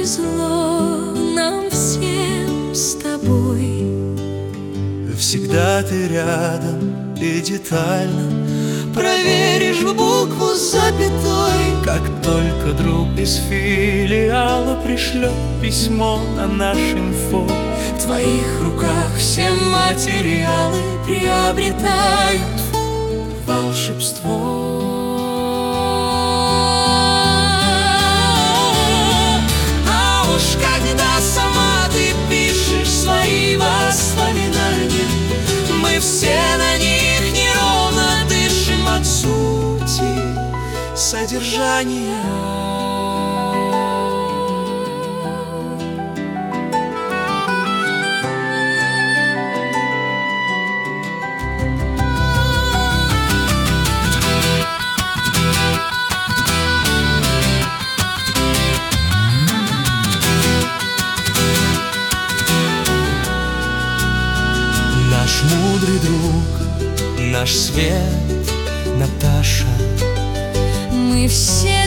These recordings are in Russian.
повезло нам всем с тобой. Всегда ты рядом и детально проверишь букву с запятой. Как только друг из филиала пришлет письмо на наш инфо, в твоих руках все материалы приобретают волшебство. А уж когда сама ты пишешь свои воспоминания, мы все на них неровно дышим от сути содержания. Наш мудрый друг, наш свет, Наташа. Мы все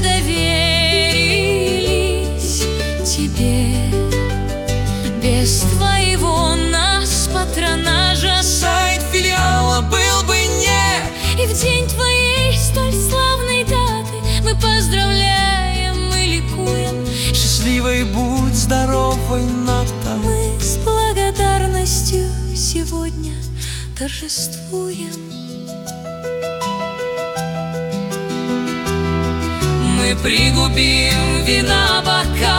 доверились тебе. Без твоего нас патронажа Сайт филиала был бы не. и в день твоей столь славной даты мы поздравляем, мы ликуем. Счастливой будь здоровой, Ната. Мы с благодарностью сегодня торжествуем. Мы пригубим вина бокал